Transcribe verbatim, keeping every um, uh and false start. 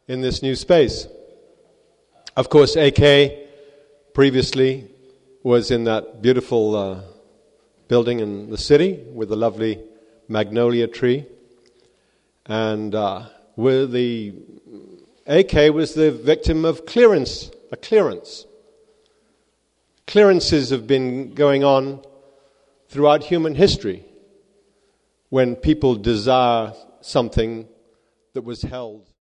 in this new space. Of course, A K previously was in that beautiful uh, building in the city with the lovely magnolia tree. And uh, with the A K was the victim of clearance, a clearance. Clearances have been going on throughout human history when people desire something that was held